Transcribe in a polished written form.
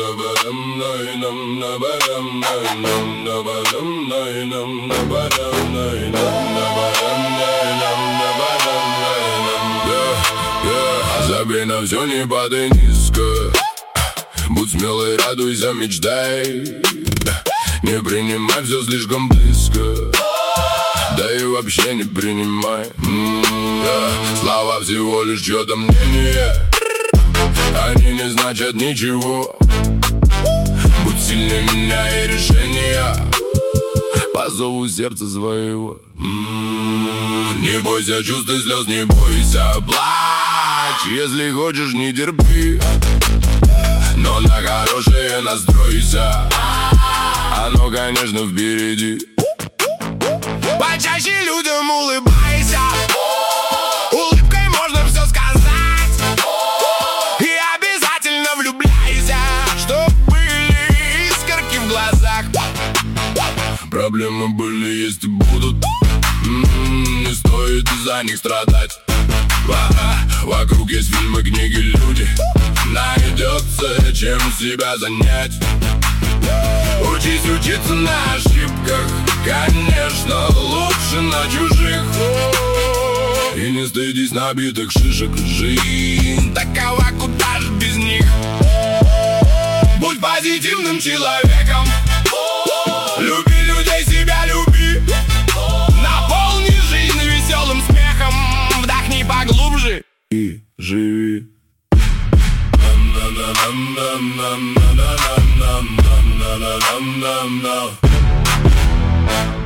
Забей на все, не падай низко. Будь смелый, радуйся, мечтай. Не принимай все слишком близко. Да и вообще не принимай. Слова всего лишь чье-то мнение. Они не значат ничего. Будь сильнее меня и решения по зову сердца своего. Не бойся чувств и слез, не бойся плачь. Если хочешь, не терпи, но на хорошее настройся. Оно, конечно, впереди. Почаще людям улыбайся. Улыбкой можно все сказать. И обязательно влюбляйся, чтоб были искорки в глазах. Проблемы были, есть и будут. Не стоит из-за них страдать. Вокруг есть фильмы, книги, люди. Найдется чем себя занять. Учись учиться на ошибках. Конечно, лучше на чужих. И не стыдись набитых шишек. Жизнь такова, куда ж без них. Будь позитивным человеком. Люби людей, себя люби. Наполни жизнь веселым смехом. Вдохни поглубже и живи. No.